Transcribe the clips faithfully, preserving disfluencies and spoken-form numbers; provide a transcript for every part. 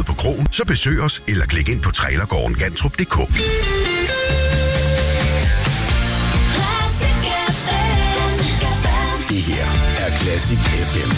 noget på krogen, så besøg os eller klik ind på trailergården gantrup punktum d k. Det her er Classic F M.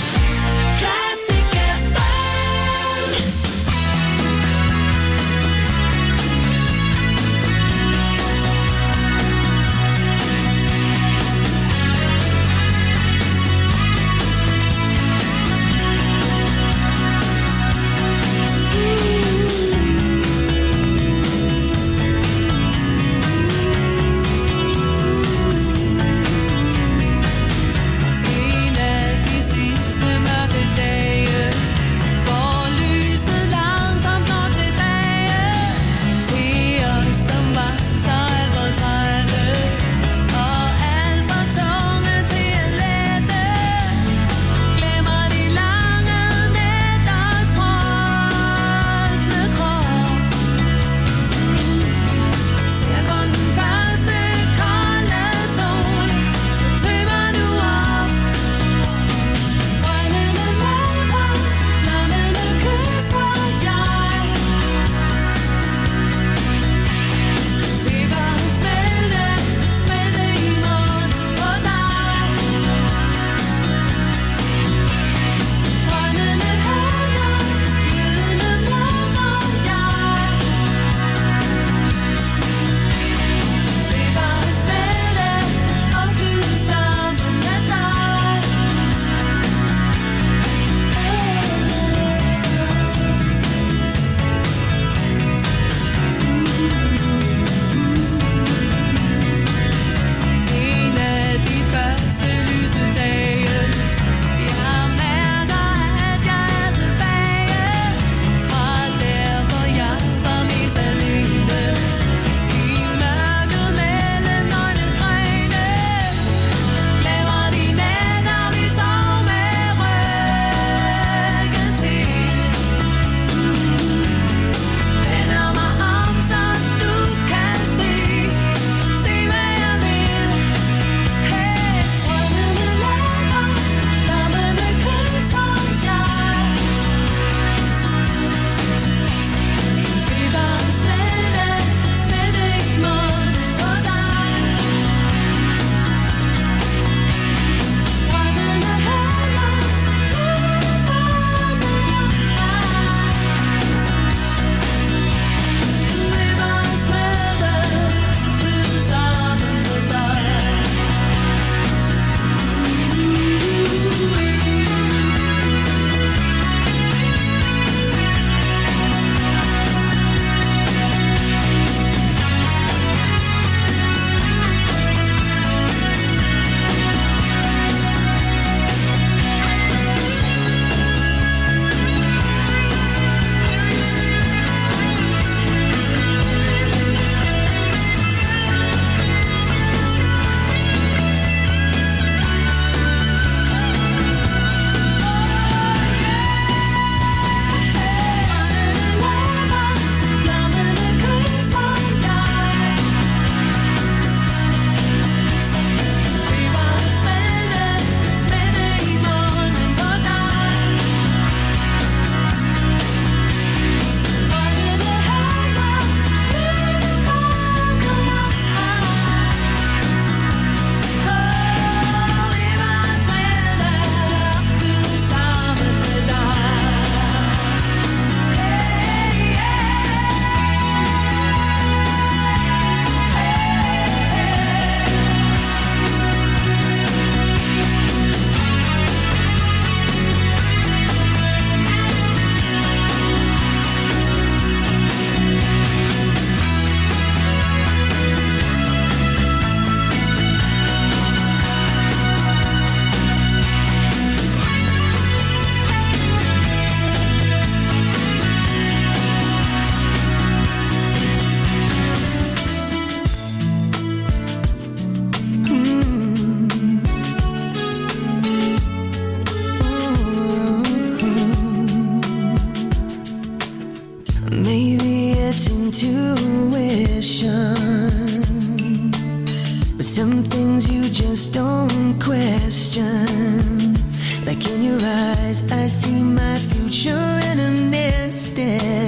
Some things you just don't question. Like in your eyes, I see my future in an instant.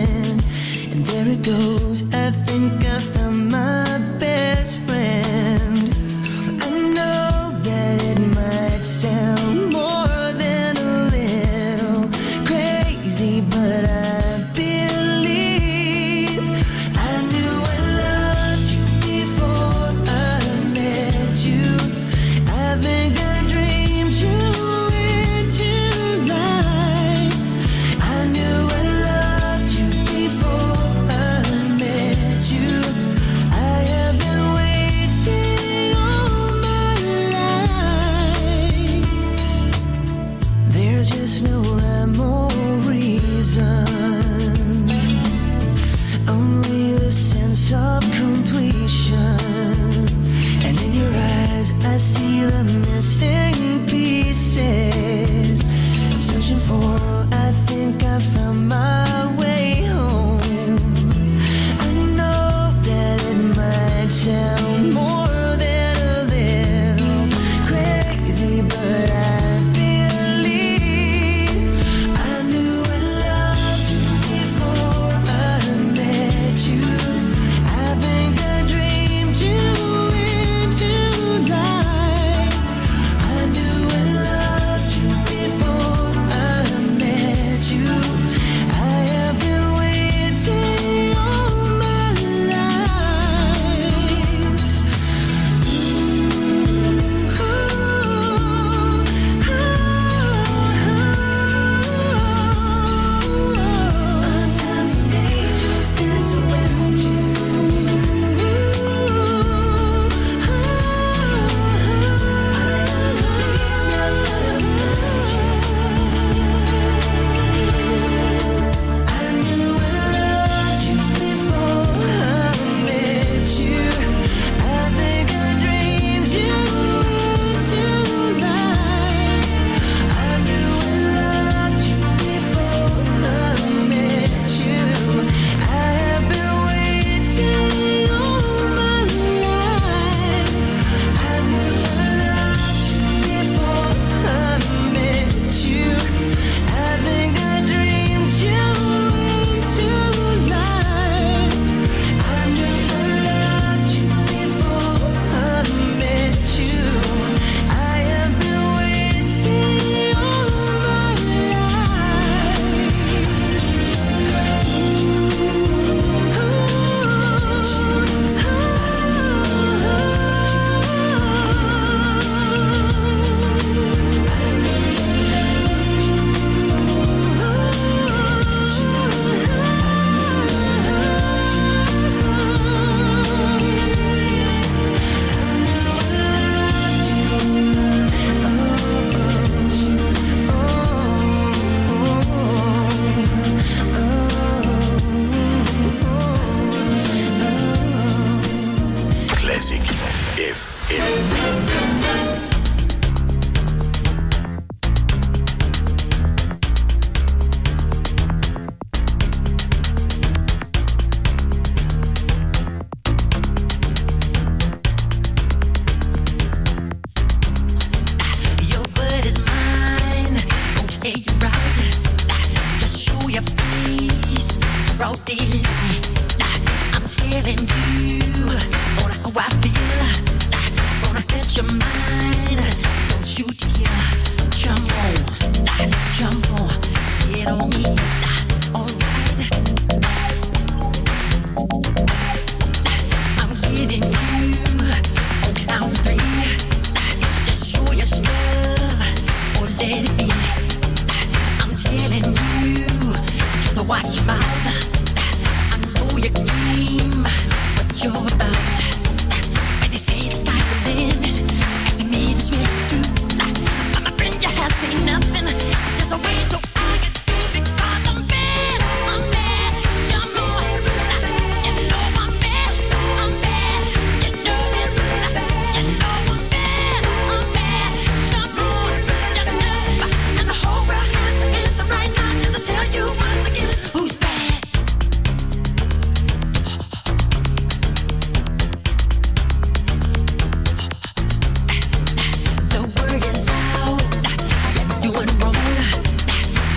goes. I think I found my best friend. I know that it might sound more than a little crazy, but I believe I knew I loved you before I met you. I think I dreamed you into life. I knew I loved you before I met you. I have been waiting all my life. There's just no rhyme or reason, only the sense of completion. And in your eyes I see the missing pieces. I'm searching for, I think I found my way home. I know that it might sound more than a little crazy, but I believe I knew I loved you before I met you. I think I dreamed you into life. I knew I loved you before I met you. I have been waiting all my life. A thousand angels dance around you. I knew I loved you before I met you. I think I dreamed you into life. I knew I loved you before I met you. I have been waiting all my life. I knew I loved you before I met you. I think I dreamed you into life. I knew I loved you before I met you. I have been waiting all my Classic F M. Your word is mine, won't hear you right. Just show your face, broad daylight. I'm telling you on how I feel. Gonna catch your mind, don't you dare jump on, jump on, get on me, alright. I'm getting you on count three. Just show your stuff or let it be. I'm telling you, just watch your mouth. I know your game, what you're about. When they say the sky's the limit, and to me this way through. But my friend, you have seen nothing. There's a way to argue because I'm bad, I'm bad. Jump on, you know I'm bad, I'm bad. You know it, you know I'm bad, I'm bad. Jump on, you know, and the whole world has to answer right now just to tell you once again who's bad. The word is out, you're doing wrong.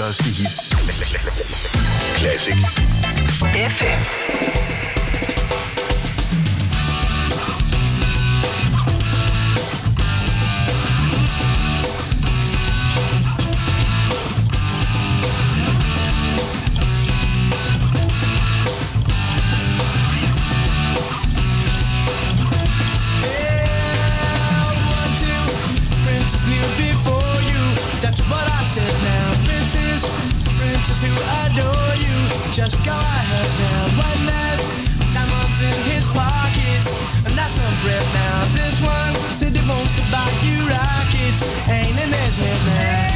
største hits. Classic. F M. Who adore you, just go ahead now. One last diamonds in his pockets, and that's some bread now. This one said he wants to buy you rockets, ain't in his head now.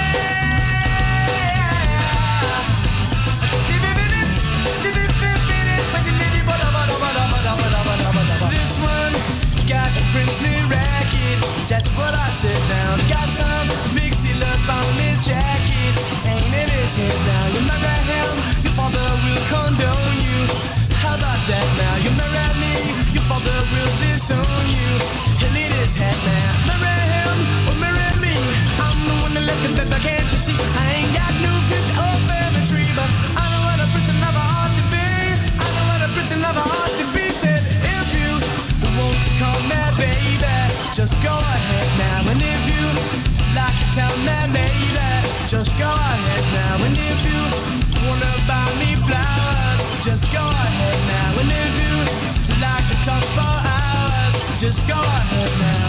This one got a princely racket, that's what I said now. Got some mixy love on his jacket, ain't in his head now. You marry him, your father will condone you. How about that now? You marry me, your father will disown you. He'll eat his head now. Marry him or marry me, I'm the one that left him, baby, can't you see? I ain't got no future or family tree, but I know what a pretty lover ought to be. I know what a pretty lover ought to be. Said if you want to call me baby, just go ahead now. And if you like to tell me maybe, just go ahead now. And if you wanna buy me flowers, just go ahead now. And if you like to talk for hours, just go ahead now.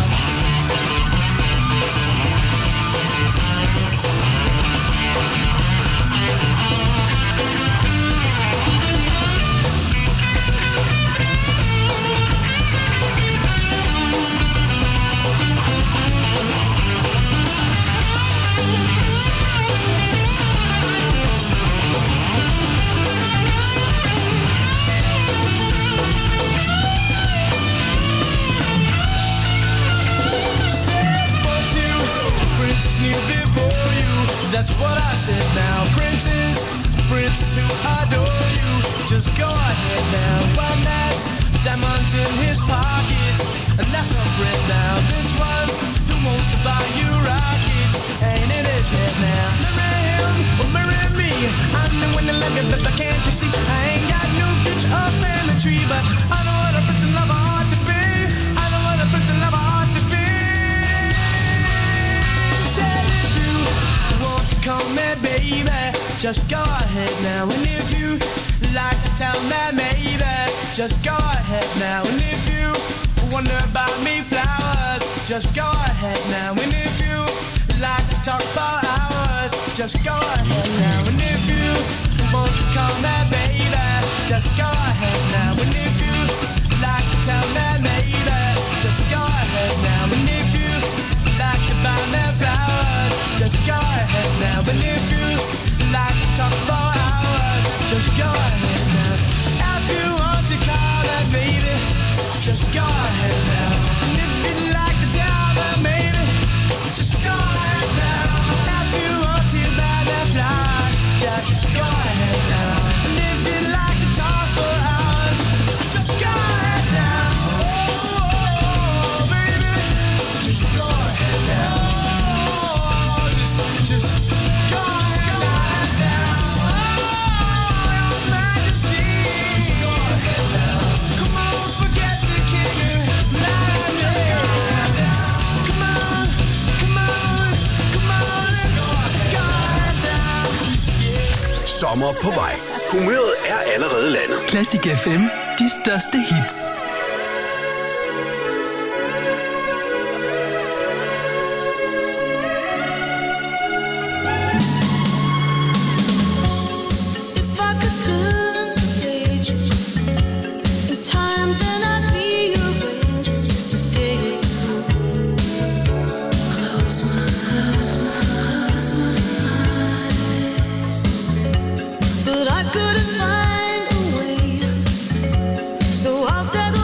That's what I said now. Princes, princes who adore you, just go ahead now. One has diamonds in his pockets, and that's some bread now. This one who wants to buy you rockets, ain't in his head now. Marry him or marry me, I'm the one that love you, but can't you see? I ain't got no future or family tree, but I know what a pretty lover ought to be. I know what a pretty lover ought to be. Said if you want to call me baby, just go ahead now. And if you like to tell me maybe, just go ahead now. And if you wonder about me flowers, just go ahead now. And if you like to talk for hours, just go ahead now. And if you want to call me baby, just go ahead now. And if you like to tell me maybe, just go ahead now. And if you like to buy me flowers, just go ahead now. And if you like to talk for hours, just go ahead now. If you want to call me baby, just go ahead now. And if you like to tell me maybe, just go ahead now. If you want to buy me flowers, just go ahead now. And if you like to talk for hours, just go ahead now. Oh, baby, just go ahead now. Just, just go ahead now. Oh, your majesty. Just go ahead now. Come on, forget the king. Just go ahead now. Come on, come on, come on. Go ahead now. Sommer på vej. Humøret er allerede landet. Classic F M. De største hits. But I couldn't find a way, so I'll settle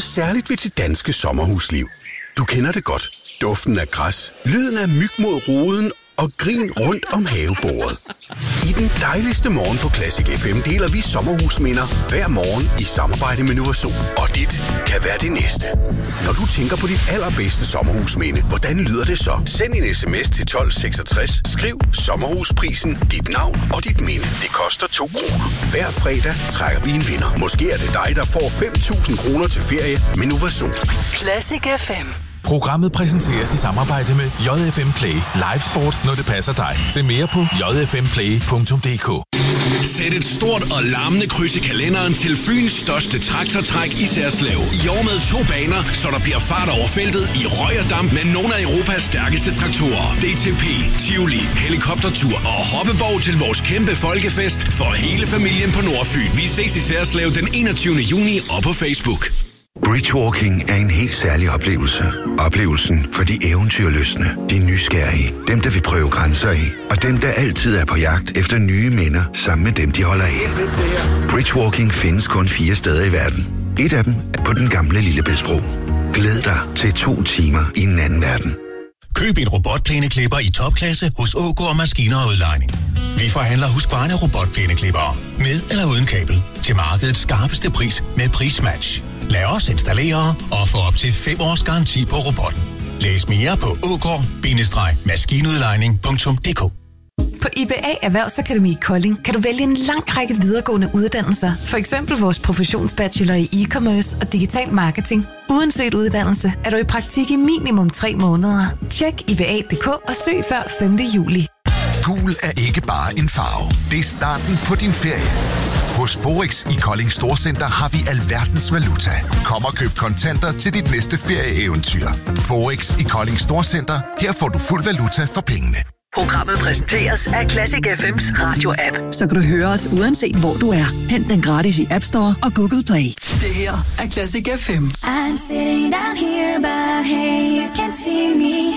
særligt ved det danske sommerhusliv. Du kender det godt. Duften af græs, lyden af myg mod roden og grin rundt om havebordet. I den dejligste morgen på Classic F M deler vi sommerhusminder hver morgen i samarbejde med Novasol. Og dit kan være det næste. Når du tænker på dit allerbedste sommerhusminde, hvordan lyder det så? Send en sms til tolv seksogtres, skriv sommerhusprisen, dit navn og dit minde. Det koster to kroner. Hver fredag trækker vi en vinder. Måske er det dig, der får fem tusind kroner til ferie med Novasol. Classic F M. Programmet præsenteres i samarbejde med J F M Play. Live sport, når det passer dig. Se mere på j f m play punktum d k. Sæt et stort og larmende kryds i kalenderen til Fyns største traktortræk i Særslev. I år med to baner, så der bliver fart over feltet i røg og damp med nogle af Europas stærkeste traktorer. D T P, Tivoli, helikoptertur og hoppeborg til vores kæmpe folkefest for hele familien på Nordfyn. Vi ses i Særslev den enogtyvende juni og på Facebook. Bridgewalking er en helt særlig oplevelse. Oplevelsen for de eventyrlystne, de nysgerrige, dem der vil prøve grænser af, og dem der altid er på jagt efter nye minder sammen med dem, de holder af. Bridgewalking findes kun fire steder i verden. Et af dem er på den gamle Lillebæltsbro. Glæd dig til to timer i en anden verden. Køb en robotplæneklipper i topklasse hos Ågaard Maskiner og Udlejning. Vi forhandler Husqvarna robotplæneklipper med eller uden kabel til markedets skarpeste pris med prismatch. Lad os installere og få op til fem års garanti på robotten. Læs mere på ågaard bindestreg maskinudlejning punktum d k. På I B A Erhvervsakademi Kolding kan du vælge en lang række videregående uddannelser. For eksempel vores professionsbachelor i e-commerce og digital marketing. Uanset uddannelse er du i praktik i minimum tre måneder. Tjek I B A punktum d k og søg før femte juli. Gul er ikke bare en farve. Det er starten på din ferie. Hos Forex i Kolding Storcenter har vi alverdens valuta. Kom og køb kontanter til dit næste ferieeventyr. Forex i Kolding Storcenter. Her får du fuld valuta for pengene. Programmet præsenteres af Classic F M's radio-app. Så kan du høre os uanset hvor du er. Hent den gratis i App Store og Google Play. Det her er Classic F M. I'm sitting down here, but hey, you can see me.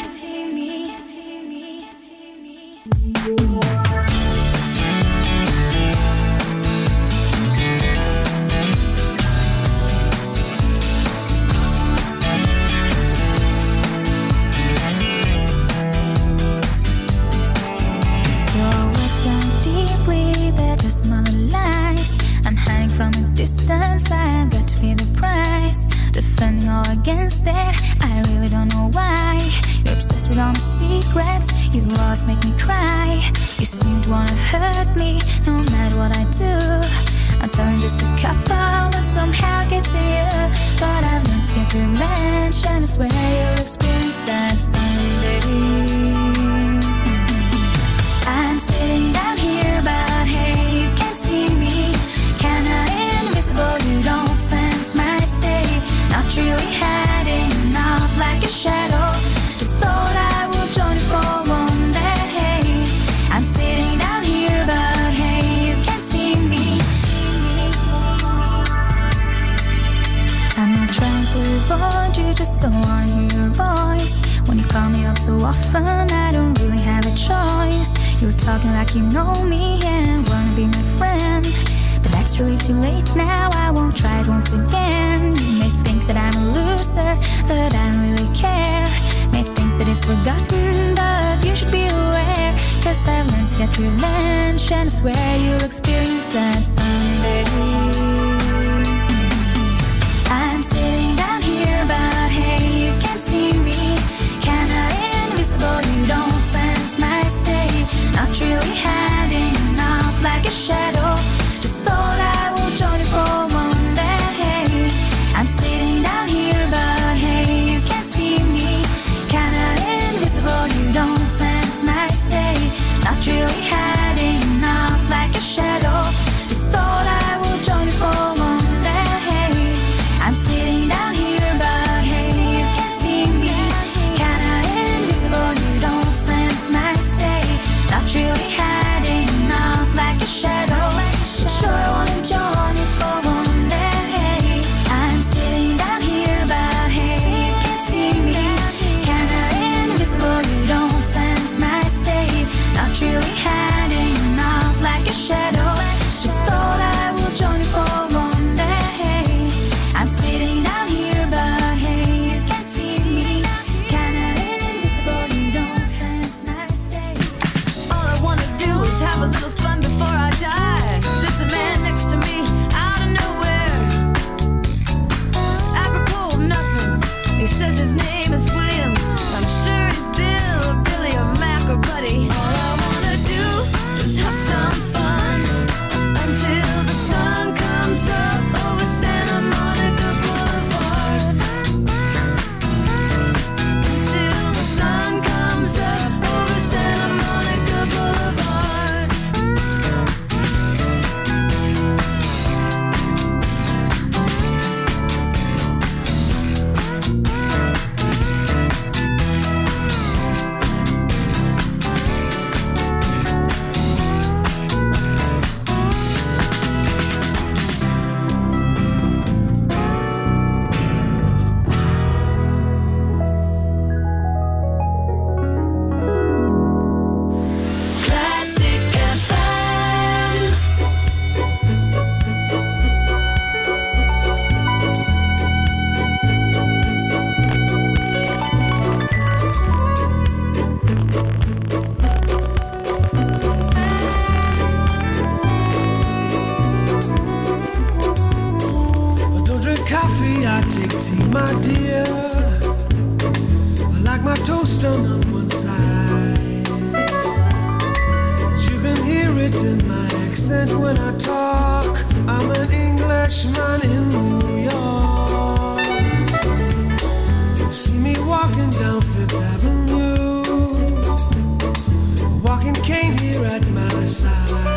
From a distance, I've got to pay the price. Defending all against that, I really don't know why. You're obsessed with all my secrets, you always make me cry. You seem to wanna hurt me, no matter what I do. I'm telling just a couple, but somehow gets to you. But I've learned to get revenge, and I swear you'll experience that someday. I'm sitting down here, but hey, you can't see me. You don't sense my state. Not really hiding out like a shadow. Just thought I would join you for one day. Hey, I'm sitting down here, but hey, you can't see me. I'm not trying to avoid you, just don't want to hear your voice. When you call me up so often, I don't really have a choice. You're talking like you know me and wanna be my friend. But that's really too late now, I won't try it once again. You may think that I'm a loser, but I don't really care. May think that it's forgotten, but you should be aware. Cause I've learned to get revenge, and I swear you'll experience that someday. I'm sitting down here, but hey, you can't see me. Kinda invisible, you don't sense my state. Not really hiding out like a shadow. Thought I would join you for one day. I'm sitting down here, but hey, you can't see me. Kinda invisible, you don't sense my state. Not really hiding out like a shadow. Just thought I would join you for one day. I'm sitting down here, but hey, you can't see me. Kinda invisible, you don't sense my state. Not really hiding out like a shadow. Sure, I wanna join you for one day. I'm sitting down here, but hey, you can't see me. Kinda invisible, you don't sense my state. Not really high. toast on one side. You can hear it in my accent when I talk. I'm an Englishman in New York. You see me walking down Fifth Avenue, walking cane here at my side.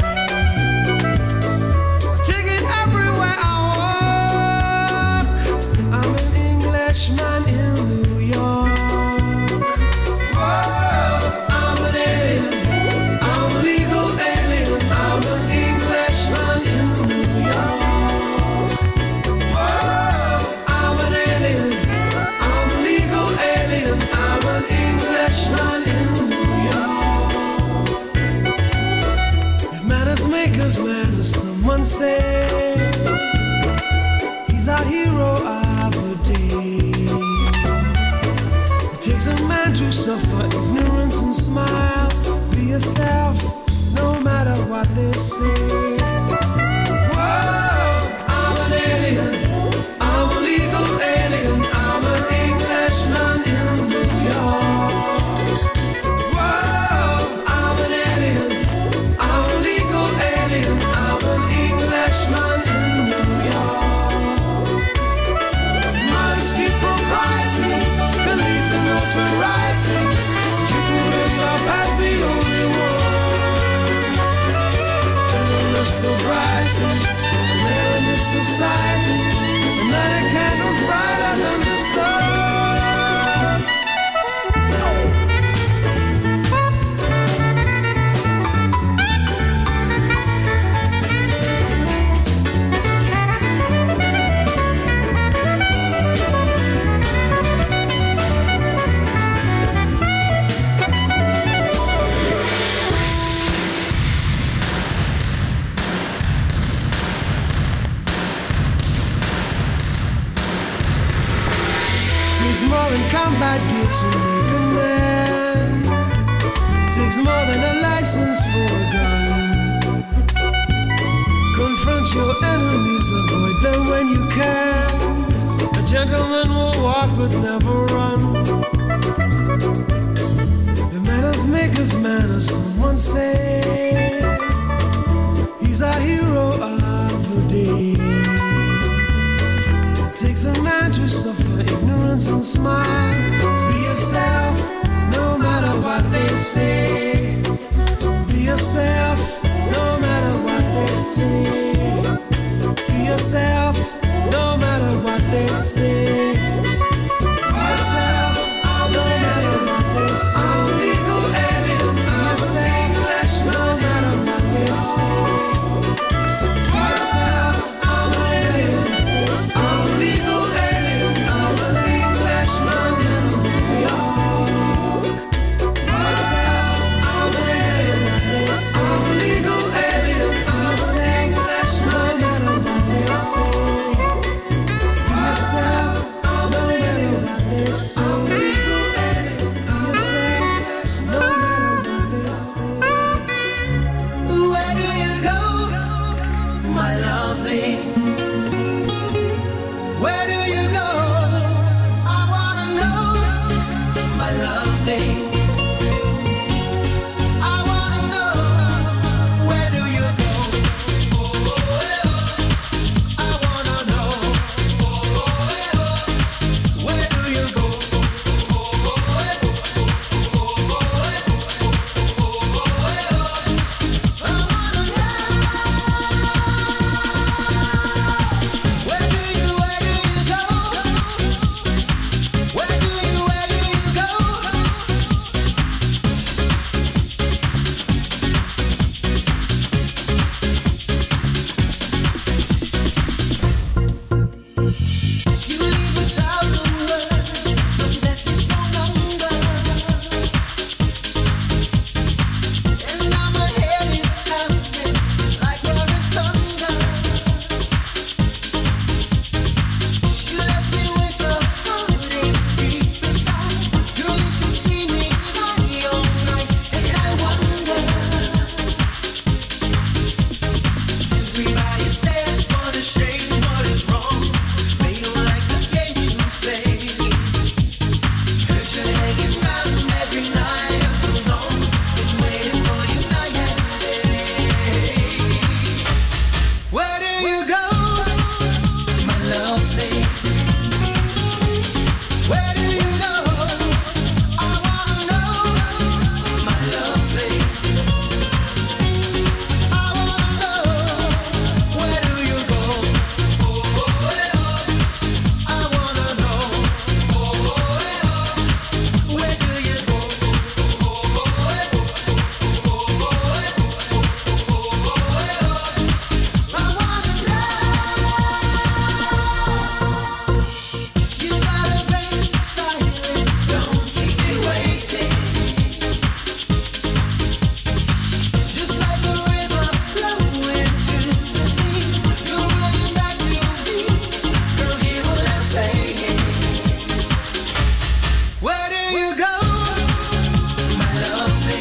Take it everywhere I walk. I'm an Englishman in New York. Whoa, I'm an alien. I'm a legal alien. I'm an Englishman in New York. Whoa, I'm an alien. I'm a legal alien. I'm an Englishman in New York. If manners make us manners, someone say he's our hero of the day. It takes a man to suffer ignorance and smile. Be yourself, no matter what they say. Whoa, I'm an alien. I'm a legal alien. I'm an Englishman in New York. Whoa, I'm an alien. I'm a legal alien. I'm an Englishman in New York. Modesty, propriety, beliefs in notoriety. You put it up as the only one. Gentleness, sobriety, rare in this society. And that a candle's brighter than the sun. Takes more than combat gear to make a man. It takes more than a license for a gun. Confront your enemies, avoid them when you can. A gentleman will walk but never run. The manners make of manners, someone say. He's our hero of the day. It takes a man to suffer ignorance and smile. Be yourself, no matter what they say. Be yourself, no matter what they say. Be yourself, no matter what they say. Be yourself, no matter what they say. I'm a legal alien. I'm an Englishman, no matter what they say. Be yourself, I'm an alien. I'm a legal alien. I'm an Englishman in New York. Be yourself, I'm an alien. I'm a legal alien. I'm an Englishman, no matter what they say. Be yourself, I'm an alien. I'm a legal alien. Be yourself, no matter what they say. Where do you go, my lovely? Where do you go? I wanna know, my lovely. I wanna know, where do you go? I wanna know, where do you go? Where do you, where do you go? Where do you, where do you go? you go, my lovely?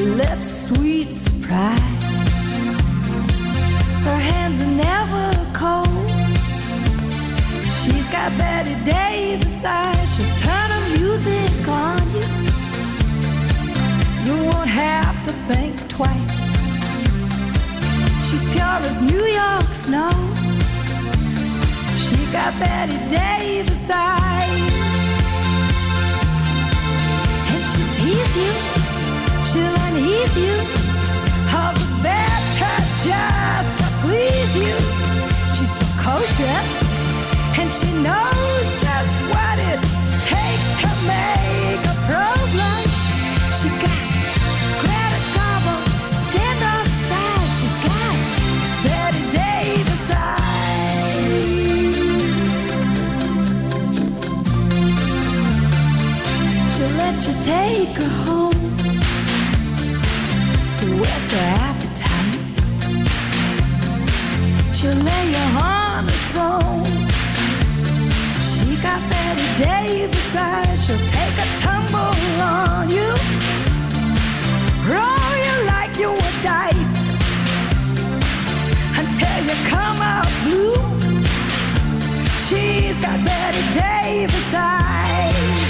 her lips sweet surprise. Her hands are never cold. She's got Betty Davis eyes. She'll turn her music on you. You won't have to think twice. She's pure as New York snow. She got Betty Davis eyes. And she'll tease you, she'll unease you, all the better just to please you. She's precocious, and she knows just what it takes to make a pro blush. She got Greta Garbo, stand-up size. She's got Betty Davis eyes. She'll let you take her home, whet her appetite. She'll lay you on the throne. She got Betty Davis eyes. She'll take a tumble on you, roll you like you were dice, until you come out blue. She's got Betty Davis eyes.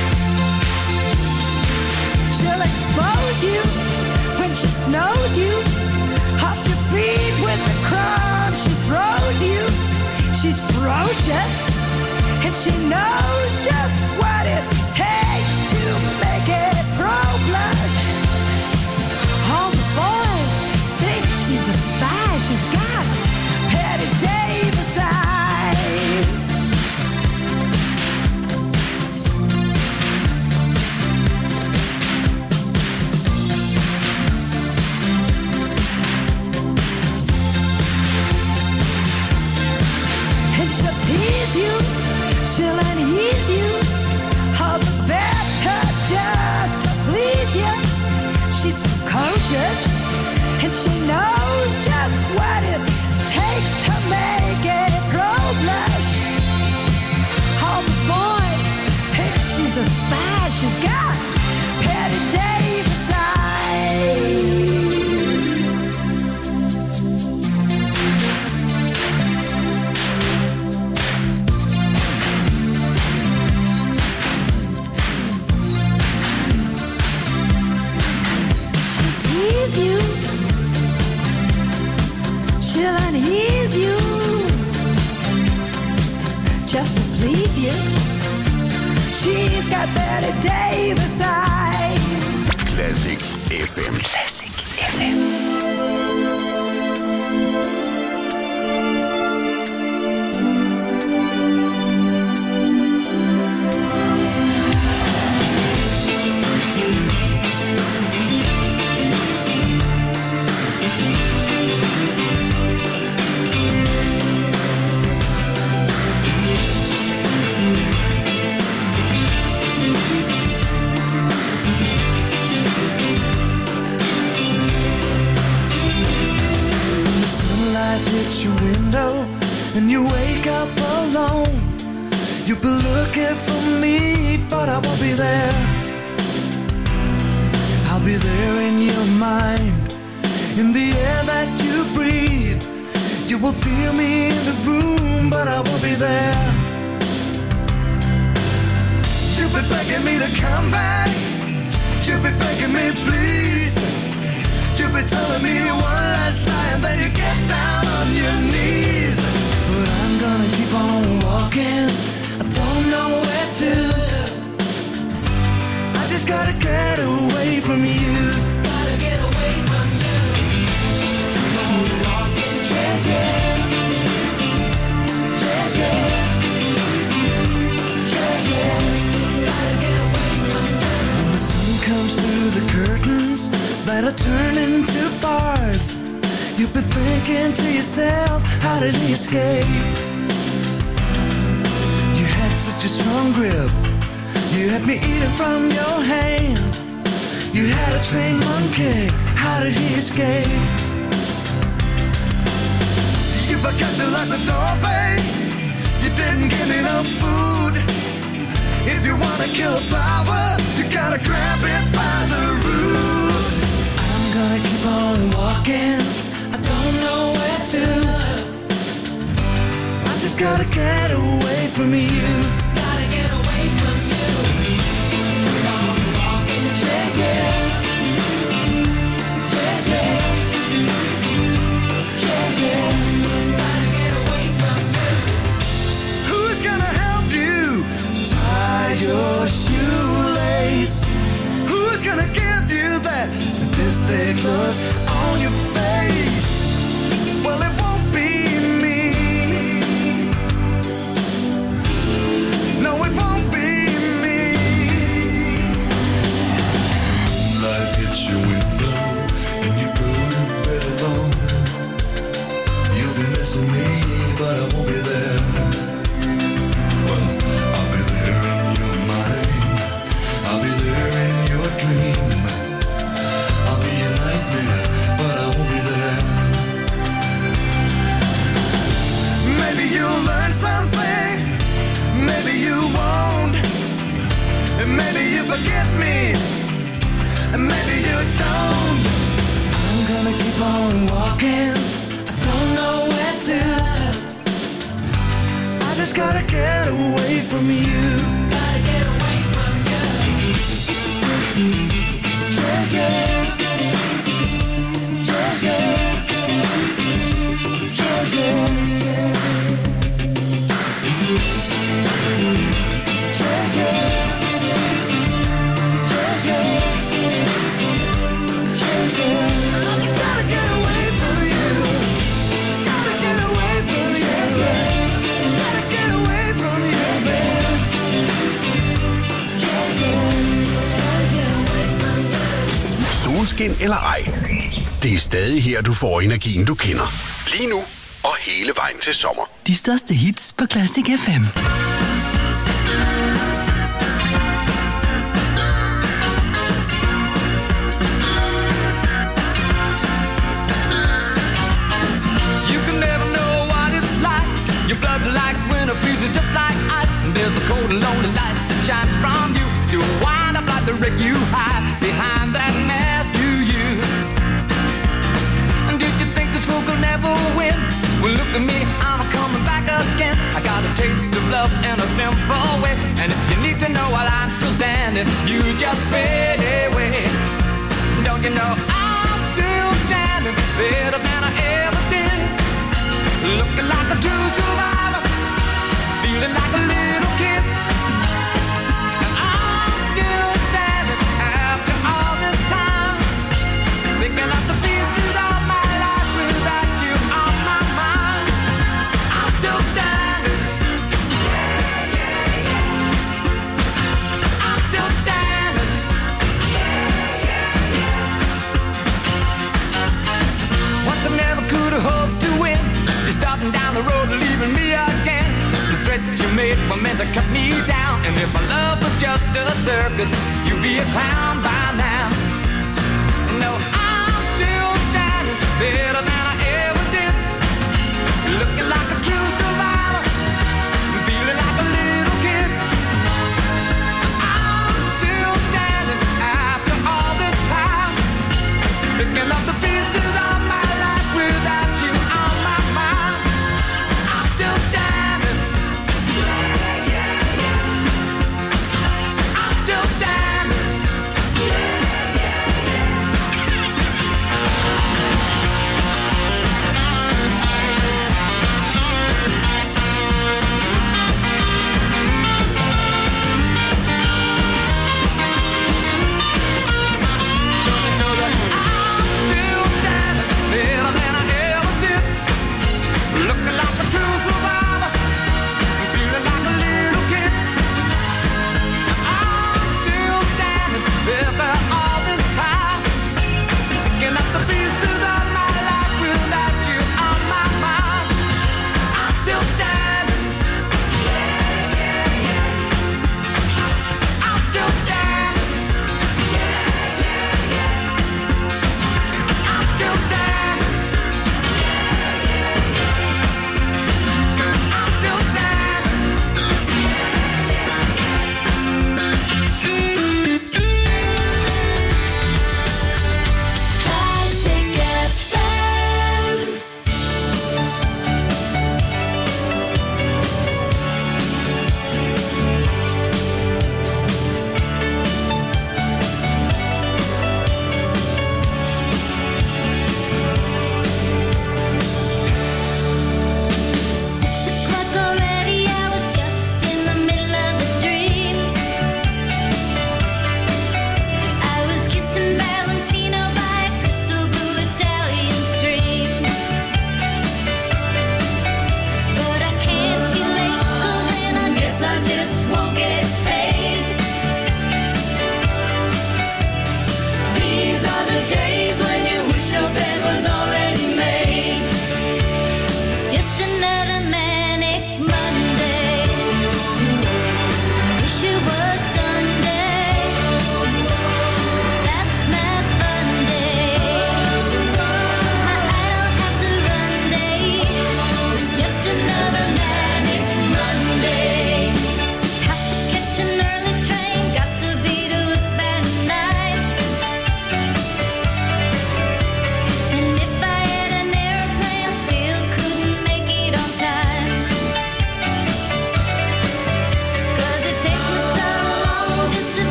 She'll expose you when she snows you, off your feet with the crumbs she throws you. She's ferocious, and she knows just what it takes to make it pro blush. All the boys think she's a spy. She's got Betty Davis eyes. And she'll tease you, she'll unease you, all the better just to please you. She's precocious, and she knows just what it takes to make it pro blush. All the boys think she's a spy. She's got Betty Davis eyes. You, she'll unease you, just to please you. She's got Betty Davis eyes. Classic F M. Classic F M. Your window and you wake up alone. You've been looking for me, but I won't be there. I'll be there in your mind, in the air that you breathe. You will feel me in the room, but I won't be there. You've been begging me to come back. You've been begging me, please. You've been telling me one last lie, and then you get down on your knees. But I'm gonna keep on walking, I don't know where to. I just gotta get away from you. Gotta get away from you. Keep on walking, yeah, yeah. Yeah, yeah. Yeah, yeah. Gotta get away from you. When the sun comes through the curtains that are turned into bars, you've been thinking to yourself, how did he escape? You had such a strong grip, you had me eating from your hand. You had a trained monkey, how did he escape? You forgot to lock the door, babe. You didn't give me no food. If you wanna kill a flower, you gotta grab it by the root. I'm walking, I don't know where to. I just gotta get away from you. Gotta get away from you. I'm walking, yeah, yeah. Yeah, yeah. Yeah, yeah. Gotta get away from you. Who's gonna help you tie your shoelace? Who's gonna give you that sadistic look on your face? Well, it won't be me. No, it won't be me. Light hits your window and you go to bed alone. You'll be missing me, but I won't be there. Well, I'll be there in your mind. I'll be there in your dream. I'll be your nightmare, but I won't be there. Maybe you'll learn something, maybe you won't. And maybe you forget me, and maybe you don't. I'm gonna keep on walking, I don't know where to. I just gotta get away from you. Gotta get away from you. Yeah, yeah. Yeah, yeah. Yeah, yeah. Yeah, yeah. Yeah, yeah. Yeah, yeah. I just gotta get away from you. Gotta get away from you. Gotta get away from you, baby. Yeah, yeah. Gotta get away from you. Solskin eller ej, det er stadig her, du får energien, du kender. Lige nu og hele vejen til sommer. De største hits på Classic F M. You can never know what it's like. Your blood like winter freezes just like ice. And there's a cold and lonely light that shines from you. You wind up like the wreck you hide behind that mask you use. And did you think this fool could never win? Well, look at me, I'm coming back again. I got a taste of love in a simple way. And if you need to know while I'm still standing, you just fade away. Don't you know I'm still standing better than I ever did? Looking like a true survivor, feeling like a little kid. And I'm still standing after all this time, picking up the pieces of my life without you on my mind. I'm still standing. Yeah, yeah, yeah. I'm still standing. Yeah, yeah, yeah. Once I never could have hoped to win. You're starting down the road, leaving me again. The threats you made were meant to cut me down. And if my love was just a circus, you'd be a clown by now. No, I'm still standing better than I ever did. Looking like a true survivor, feeling like a little kid. I'm still standing after all this time, picking up the pieces of my life without you on my mind. I'm still standing. Yeah, yeah, yeah. I'm still standing. Yeah, yeah, yeah.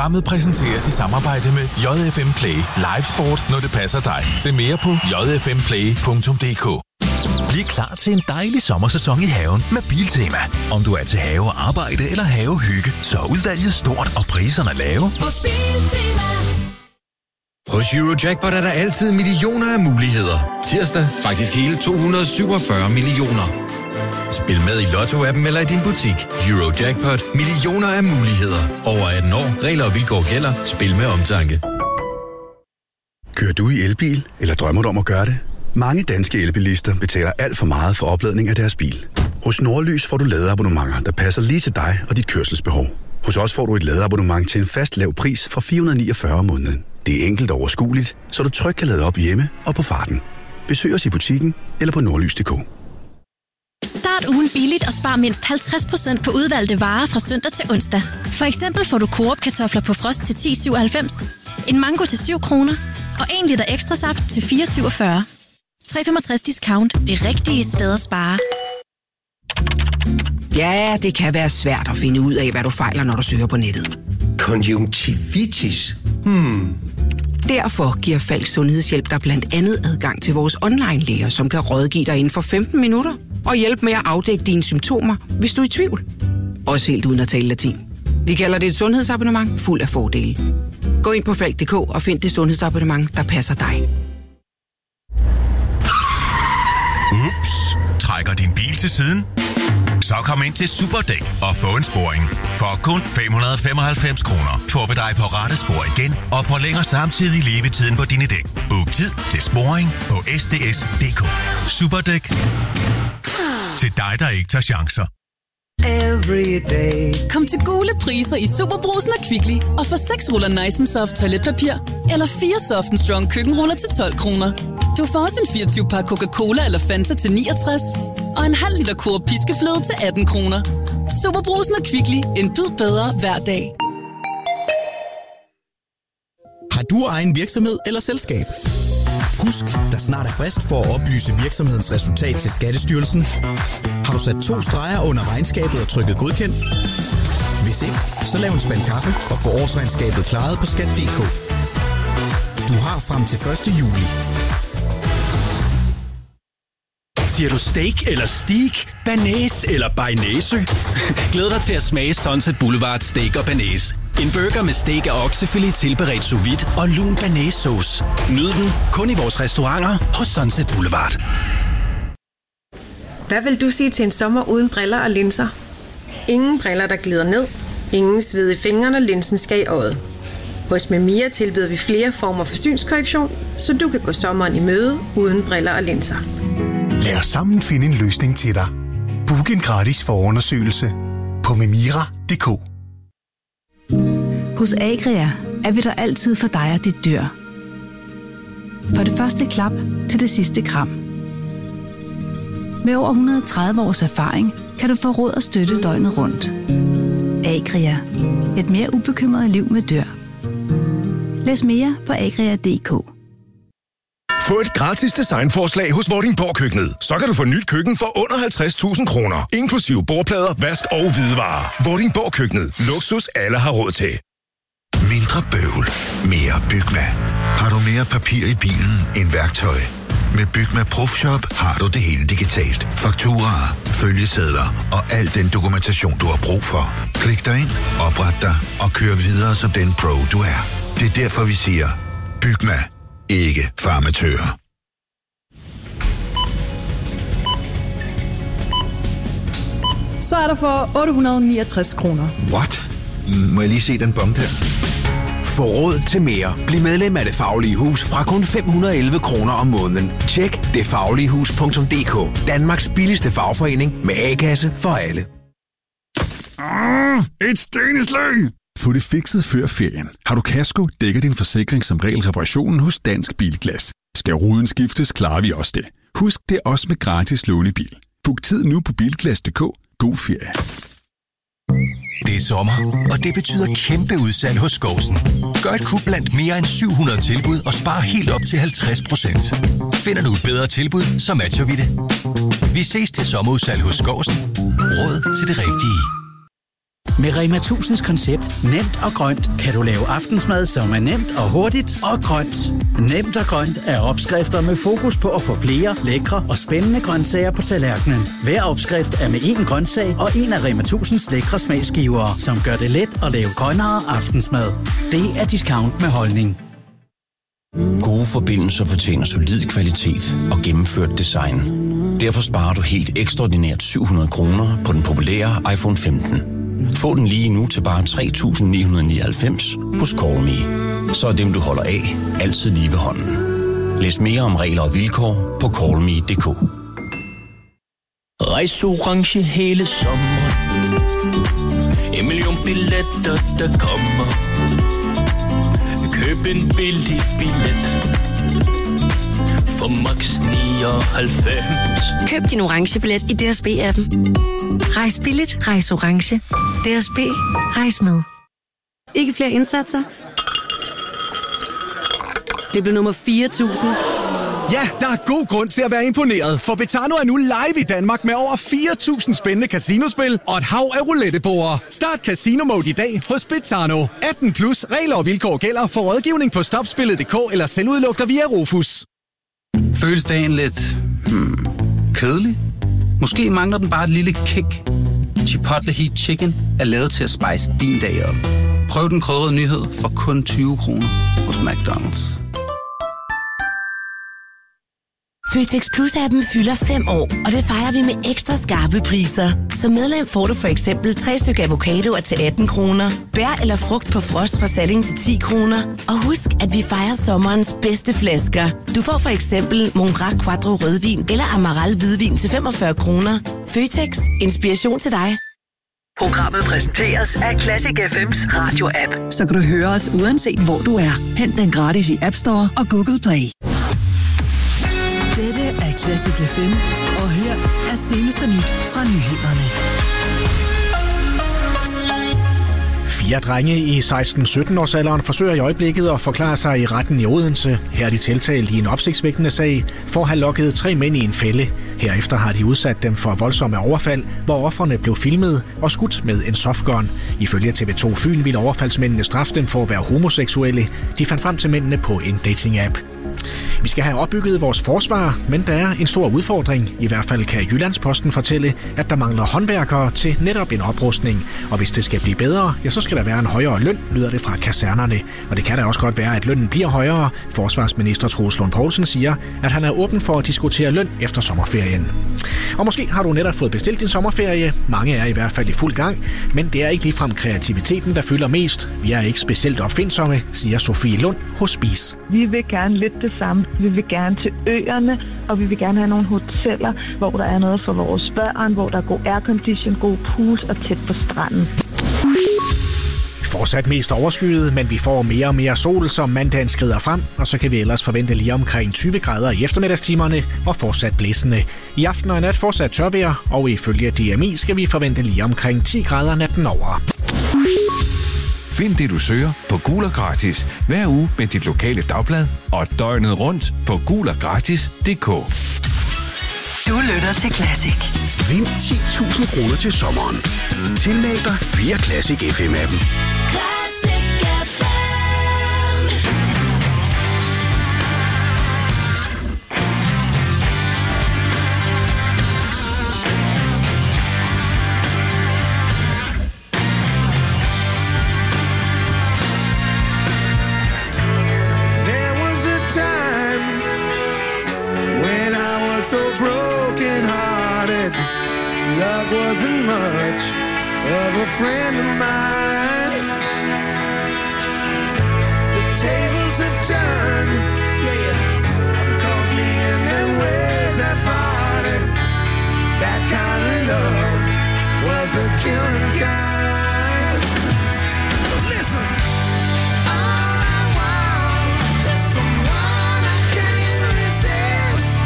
Programmet præsenteres i samarbejde med J F M Play. Live sport, når det passer dig. Se mere på j f m play punktum d k. Bliv klar til en dejlig sommersæson i haven med Biltema. Om du er til have, arbejde eller havehygge, så er udvalget stort og priserne lave. Hos Biltema. Hos Eurojackpot er der altid millioner af muligheder. Tirsdag faktisk hele to hundrede og syvogfyrre millioner. Spil med i Lotto-appen eller i din butik. Eurojackpot. Millioner af muligheder. Over atten år. Regler og vilkår gælder. Spil med omtanke. Kører du i elbil, eller drømmer du om at gøre det? Mange danske elbilister betaler alt for meget for opladning af deres bil. Hos Nordlys får du ladeabonnementer, der passer lige til dig og dit kørselsbehov. Hos os får du et ladeabonnement til en fast lav pris fra fire hundrede og niogfyrre om måneden. Det er enkelt og overskueligt, så du trygt kan lade op hjemme og på farten. Besøg os i butikken eller på nordlys punktum d k. Start ugen billigt og spar mindst halvtreds procent på udvalgte varer fra søndag til onsdag. For eksempel får du Coop kartofler på frost til ti syvoghalvfems, en mango til syv kroner og en liter ekstra saft til fire syvogfyrre. tre komma femogtres discount. Det rigtige sted at spare. Ja, det kan være svært at finde ud af, hvad du fejler, når du søger på nettet. Konjunktivitis? Hmm. Derfor giver Falk Sundhedshjælp dig blandt andet adgang til vores online-læger, som kan rådgive dig inden for femten minutter og hjælpe med at afdække dine symptomer, hvis du er i tvivl. Også helt uden at tale latin. Vi kalder det et sundhedsabonnement fuld af fordele. Gå ind på falk punktum d k og find det sundhedsabonnement, der passer dig. Ups, trækker din bil til siden? Så kom ind til Superdæk og få en sporing. For kun fem hundrede og femoghalvfems kroner får vi dig på rette spor igen og forlænger samtidig levetiden på dine dæk. Book tid til sporing på s d s punktum d k. Superdæk. Til dig, der ikke tager chancer. Kom til gule priser i Superbrugsen og Kvickly og få seks ruller Nice and Soft toiletpapir eller fire Soft and Strong køkkenruller til tolv kroner. Du får også en fireogtyve pakke Coca-Cola eller Fanta til niogtres og en halv liter Coop piskefløde til atten kroner. Superbrugsen og Kvickly. En bid bedre hver dag. Har du egen virksomhed eller selskab? Husk, der snart er frist for at oplyse virksomhedens resultat til Skattestyrelsen. Har du sat to streger under regnskabet og trykket godkendt? Hvis ikke, så lav en spand kaffe og få årsregnskabet klaret på skat punktum d k. Du har frem til første juli. Siger du steak eller steak, banæs eller bearnaise? Glæd dig til at smage Sunset Boulevard Steak og Banæs. En burger med steak og oksefilet tilberedt sous vide og lun banæssauce. Nyd den kun i vores restauranter hos Sunset Boulevard. Hvad vil du sige til en sommer uden briller og linser? Ingen briller, der glider ned. Ingen sved i fingrene, når linsen skal i øjet. Hos Memia tilbyder vi flere former for synskorrektion, så du kan gå sommeren i møde uden briller og linser. Lad os sammen finde en løsning til dig. Book en gratis forundersøgelse på memira punktum d k. Hos Agria er vi der altid for dig og dit dyr. For det første klap til det sidste kram. Med over et hundrede og tredive års erfaring kan du få råd og støtte døgnet rundt. Agria. Et mere ubekymret liv med dyr. Læs mere på agria punktum d k. Få et gratis designforslag hos Vordingborg Køkkenet. Så kan du få nyt køkken for under halvtreds tusind kroner. Inklusive bordplader, vask og hvidevarer. Vordingborg Køkkenet. Luksus alle har råd til. Mindre bøvl. Mere Bygma. Har du mere papir i bilen end værktøj? Med Bygma Profshop har du det hele digitalt. Fakturaer, følgesedler og al den dokumentation, du har brug for. Klik dig ind, opret dig og kør videre som den pro, du er. Det er derfor, vi siger, Bygma. Ikke farmatører. Så er der for otte hundrede og niogtres kroner. What? Må jeg lige se den bom der? Få råd til mere. Bliv medlem af Det Faglige Hus fra kun fem hundrede og elleve kroner om måneden. Tjek det faglige hus punktum d k. Danmarks billigste fagforening med A-kasse for alle. Ah, et steneslag! Få det fikset før ferien. Har du kasko, dækker din forsikring som regel reparationen hos Dansk Bilglas. Skal ruden skiftes, klarer vi også det. Husk, det er også med gratis lånebil. Book tid nu på bilglas punktum d k. God ferie. Det er sommer, og det betyder kæmpe udsalg hos Skousen. Gør et kub blandt mere end syv hundrede tilbud og spar helt op til halvtreds procent. Finder du et bedre tilbud, så matcher vi det. Vi ses til sommerudsalg hos Skousen. Råd til det rigtige. Med Rema tusinds koncept Nemt og Grønt kan du lave aftensmad, som er nemt og hurtigt og grønt. Nemt og Grønt er opskrifter med fokus på at få flere lækre og spændende grøntsager på tallerkenen. Hver opskrift er med én grøntsag og en af Rema tusinds lækre smagsgivere, som gør det let at lave grønnere aftensmad. Det er discount med holdning. Gode forbindelser fortjener solid kvalitet og gennemført design. Derfor sparer du helt ekstraordinært syv hundrede kroner på den populære iPhone femten. Få den lige nu til bare tre tusind ni hundrede nioghalvfems hos Call Me. Så er dem, du holder af, altid lige ved hånden. Læs mere om regler og vilkår på call me punktum d k. Rejse orange hele sommer. En million billetter, der kommer. Køb en billig billet for max nioghalvfems. Køb din orange billet i D S B-appen. Rejs billigt, rejs orange. D S B, rejs med. Ikke flere indsatser. Det blev nummer fire tusind. Ja, der er god grund til at være imponeret, for Betano er nu live i Danmark med over fire tusind spændende casinospil og et hav af rouletteborde. Start Casino Mode i dag hos Betano. atten plus, regler og vilkår gælder. For rådgivning på stopspillet punktum d k eller selvudlugter via Rufus. Føles dagen lidt hmm, kedelig? Måske mangler den bare et lille kick. Chipotle Heat Chicken er lavet til at spice din dag op. Prøv den krydrede nyhed for kun tyve kroner hos McDonald's. Føtex Plus-appen fylder fem år, og det fejrer vi med ekstra skarpe priser. Som medlem får du for eksempel tre stykker avocadoer til atten kroner, bær eller frugt på frost fra Salling til ti kroner. Og husk, at vi fejrer sommerens bedste flasker. Du får for eksempel Mongrac Quattro rødvin eller Amaral hvidvin til femogfyrre kroner. Føtex, inspiration til dig. Programmet præsenteres af Classic F M's radio-app. Så kan du høre os uanset hvor du er. Hent den gratis i App Store og Google Play. Dette er Classic F M, og her er seneste nyt fra nyhederne. Fire drenge i seksten sytten års alderen forsøger i øjeblikket at forklare sig i retten i Odense. Her er de tiltalt i en opsigtsvækkende sag for at have lokket tre mænd i en fælde. Herefter har de udsat dem for voldsomme overfald, hvor ofrene blev filmet og skudt med en softgun. Ifølge T V to Fyn ville overfaldsmændene straffe dem for at være homoseksuelle. De fandt frem til mændene på en dating-app. Vi skal have opbygget vores forsvar, men der er en stor udfordring. I hvert fald kan Jyllandsposten fortælle, at der mangler håndværkere til netop en oprustning. Og hvis det skal blive bedre, ja, så skal der være en højere løn, lyder det fra kasernerne. Og det kan da også godt være, at lønnen bliver højere. Forsvarsminister Troels Lund Poulsen siger, at han er åben for at diskutere løn efter sommerferien. Og måske har du netop fået bestilt din sommerferie. Mange er i hvert fald i fuld gang, men det er ikke ligefrem kreativiteten, der fylder mest. Vi er ikke specielt opfindsomme, siger Sofie Lund hos Spis. Vi vil gerne lidt det samme. Vi vil gerne til øerne, og vi vil gerne have nogle hoteller, hvor der er noget for vores børn, hvor der er god aircondition, god pool og tæt på stranden. Fortsat mest overskyet, men vi får mere og mere sol, som mandagen skrider frem, og så kan vi ellers forvente lige omkring tyve grader i eftermiddagstimerne og fortsat blæsende. I aften og nat fortsat tørvejr, og ifølge D M I skal vi forvente lige omkring ti grader natten over. Find det, du søger på Gul og Gratis hver uge med dit lokale dagblad og døgnet rundt på gul og gratis punktum d k. Du lytter til Classic. Vind ti tusind kroner til sommeren. Tilmeld dig via Classic F M-appen. So broken-hearted, love wasn't much of a friend of mine. The tables have turned, yeah. One calls me and then where's that party? That kind of love was the killing kind. So listen. All I want is someone I can't resist.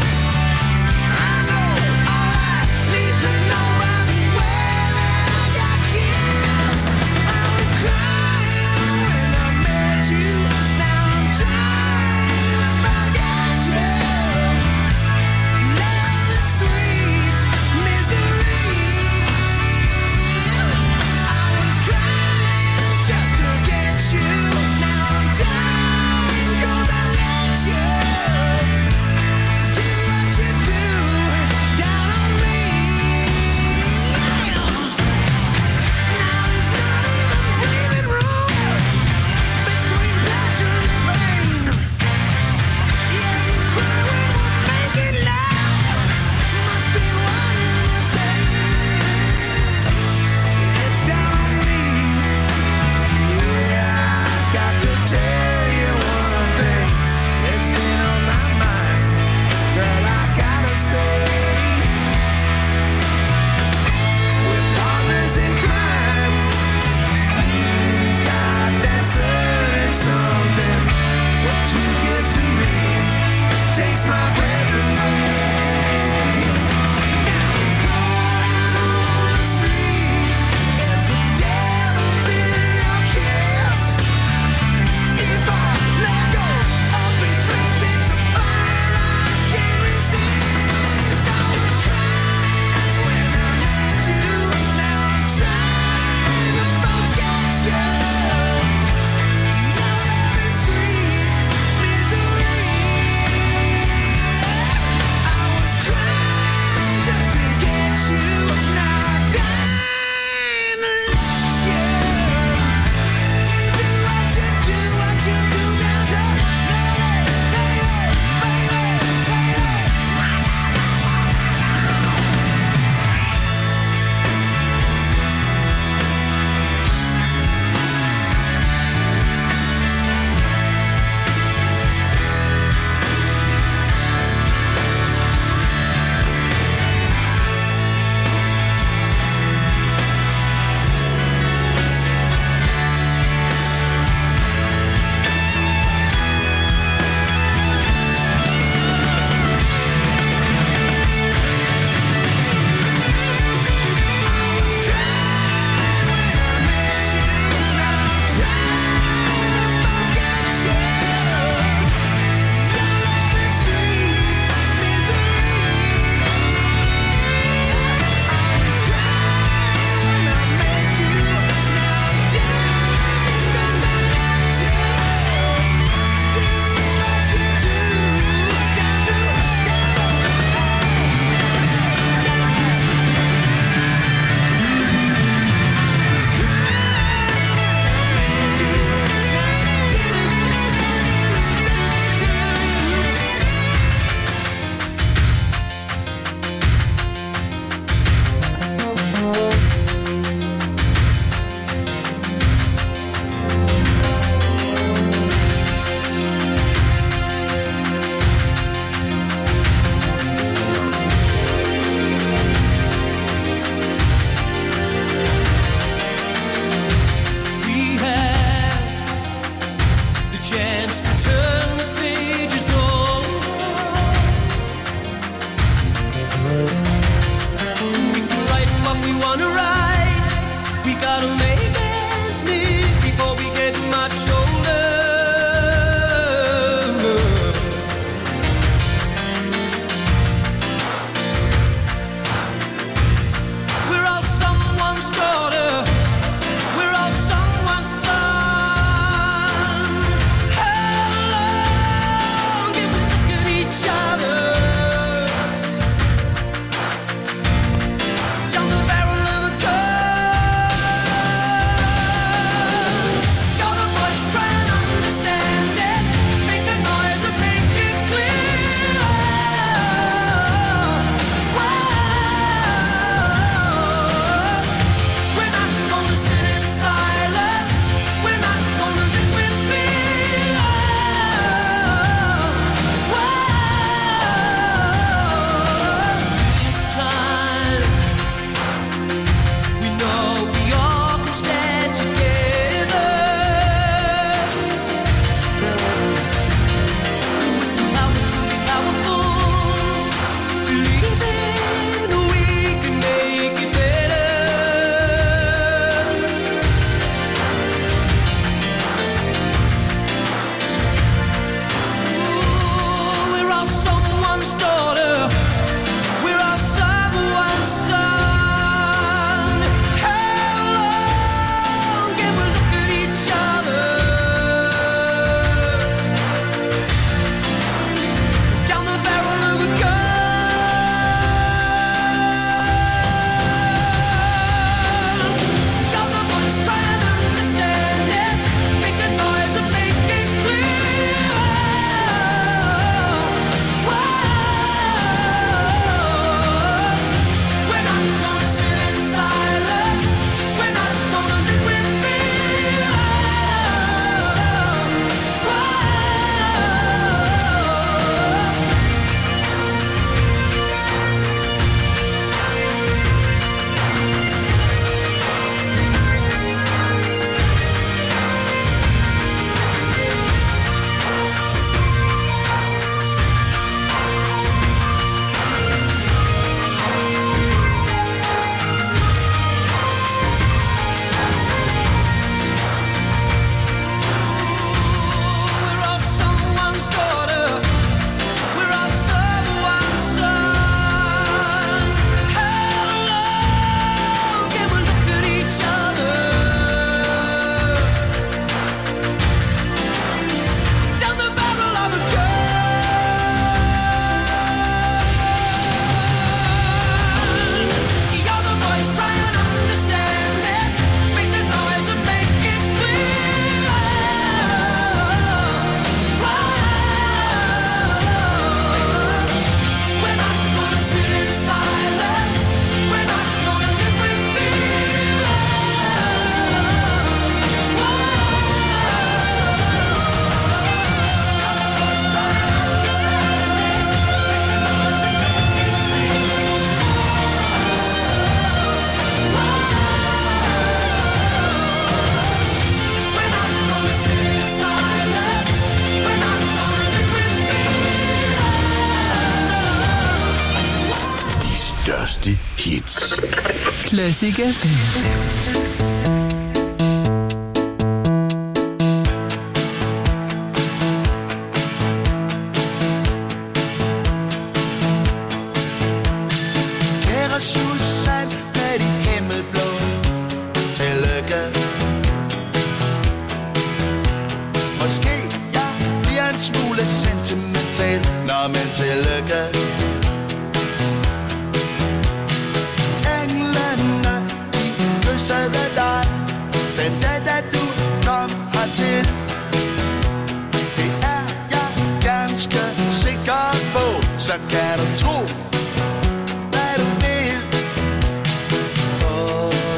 Sweet misery. I was Classic F M. Så kan du tro